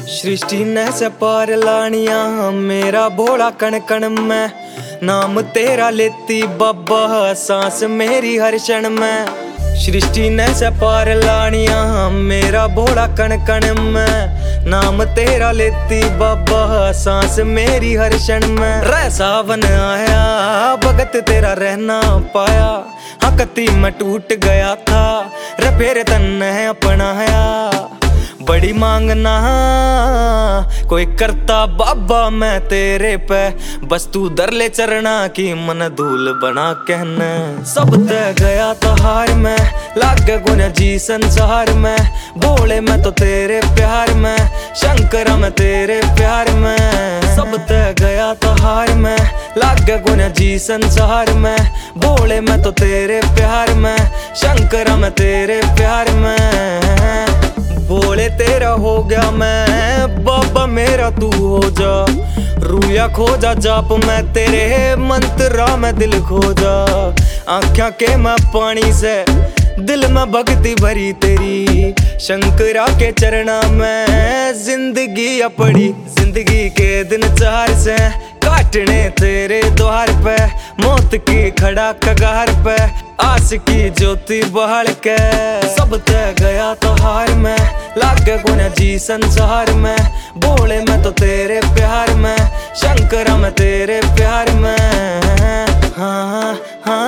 सृष्टि ने से पार लानिया मेरा भोला कण कण में, नाम तेरा लेती बाबा सांस मेरी हर क्षण में। सृष्टि ने से पार लानिया मेरा भोला कण कण में, नाम तेरा लेती बाबा सांस मेरी हर क्षण में। रह सावन आया भगत तेरा रहना पाया, हकती में टूट गया था रे फिर तन्ने अपनाया। बड़ी मांगना कोई करता बाबा मैं तेरे पे, बस तू दर ले चरना की मन धूल बना कहना। सब तय गया तो हार में लागे गुन जी संसार में, बोले मैं तो तेरे प्यार में शंकरा मैं तेरे प्यार में। सब तय गया तो हार में लागे गुन जी संसार में, बोले मैं तो तेरे प्यार में शंकरा मैं तेरे प्यार में। बोले तेरा हो गया मैं बाबा मेरा तू हो जा, रूया खोजा जाप मैं तेरे मंत्रा में दिल खोजा। आँखों के मैं पानी से दिल में भक्ति भरी तेरी, शंकरा के चरणा में जिंदगी अपड़ी। जिंदगी के दिन चार से काटने तेरे द्वार पे, मौत की खड़ा कगार पे आस की ज्योति बहाल के। सब तय गया तो हार में लागे गुन जी संसार में, बोले मैं तो तेरे प्यार में शंकरा मैं तेरे प्यार में। हाँ हाँ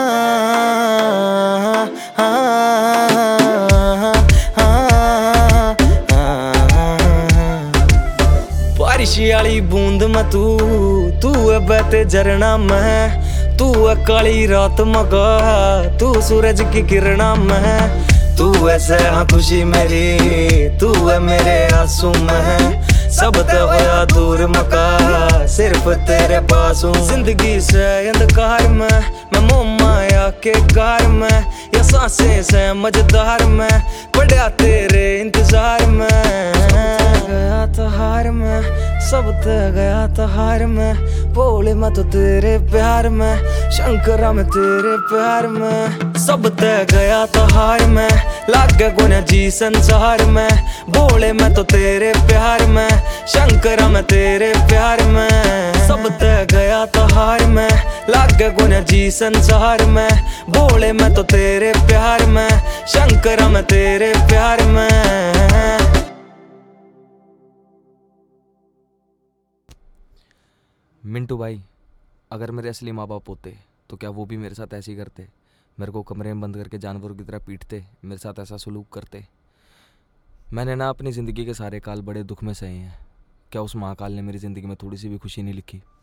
बारिश वाली बूंद में तू है बहते झरना में, तू है काली रात मगा तू सूरज की किरणा में। तू ऐसे हाँ खुशी मेरी तू है मेरे आंसू में, सब होया दूर मका सिर्फ तेरे पास हूँ। जिंदगी से अंधकार में मैं मोह माया के गार में, या सांसें से मजेदार में पड़ा तेरे इंतजार में। गया तो हार में सब तय गया तो हार में, बोले मैं तो तेरे प्यार में शंकरा मैं तेरे प्यार में। सब तय गया तो हार में लागे गुन जी संसार में, बोले मैं तो तेरे प्यार में शंकरा मैं तेरे प्यार में। सब तय गया तो हार में लागे गुन जी संसार में, बोले मैं तो तेरे प्यार में शंकरा मैं तेरे प्यार में। मिंटू भाई, अगर मेरे असली माँ बाप होते तो क्या वो भी मेरे साथ ऐसे ही करते? मेरे को कमरे में बंद करके जानवरों की तरह पीटते, मेरे साथ ऐसा सलूक करते? मैंने ना अपनी ज़िंदगी के सारे काल बड़े दुख में सहे हैं, क्या उस महाकाल ने मेरी ज़िंदगी में थोड़ी सी भी खुशी नहीं लिखी?